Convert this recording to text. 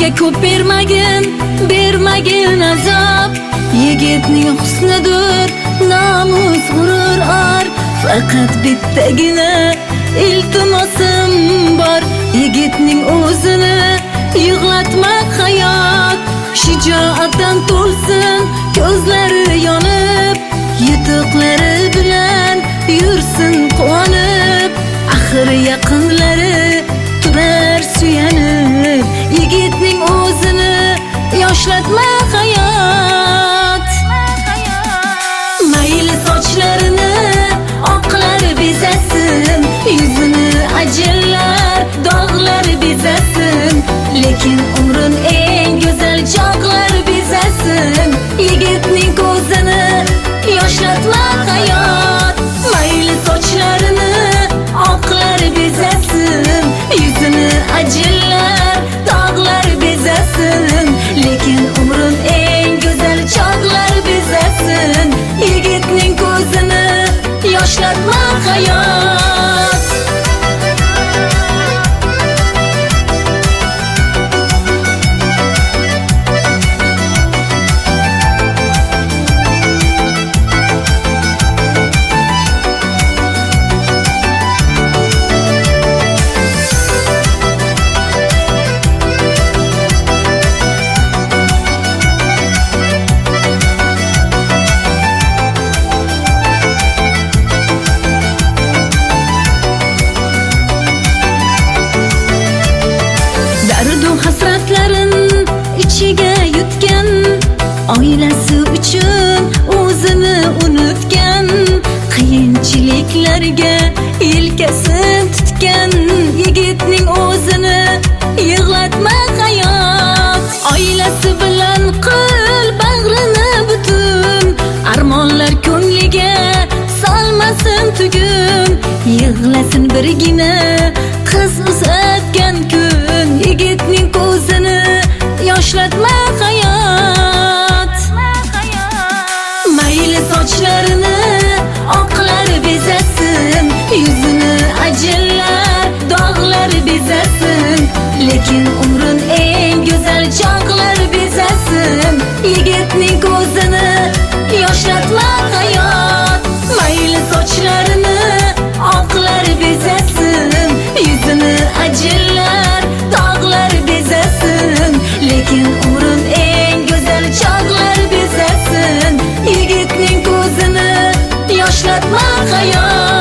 Menga ko'p bermagin azob. Yigitning husnidir namus g'urur or. Faqat bittagina iltimosim bor. Yigitning o'zini yig'latma hayot. Shijoatdan to'lsin ko'zlari yonib, yutuqlari bilan yursin quvonib. Axir yaqinlari turar suyanib. Yigitning o'zini yoshlatma hayot. Mayli sochlarini oqlar bezasin, yuzini ajinlar dog'lar bezasin, lekin umrin eng go'zal chog'lar bezasin. Yigitning ko'zini yoshlatma hayot. Mayli sochlarini oqlar bezasin, yuzini ajinlar dog'lar bezasin, lekin umrin eng go'zal chog'lar bezasin. Yigitning ko'zini yoshlatma hayot. Hasratlarin ichiga yutgan, oilasi uchun o'zini unutgan, qiyinchiliklarga yelkasin tutgan. Yigitning o'zini yig'latma hayot. Oilasi bilan qil bag'rini butun, armonlar ko'ngliga solmasin tugun. Yig'lasin birgina qiz uzatgan kun. Yigitning ko'zini yoshlatma hayot. Mayli sochlarini oqlar bezasin, yuzini ajinlar dog'lar bezasin, lekin umrin eng go'zal chog'lar bezasin. Yigitning ko'zini yoshlatma hayot. Mayli sochlarini oqlar bezasin, yuzini ajinlar dog'lar bezasin, lekin umrin eng go'zal chog'lar bezasin. Yigitning ko'zini yoshlatma hayot.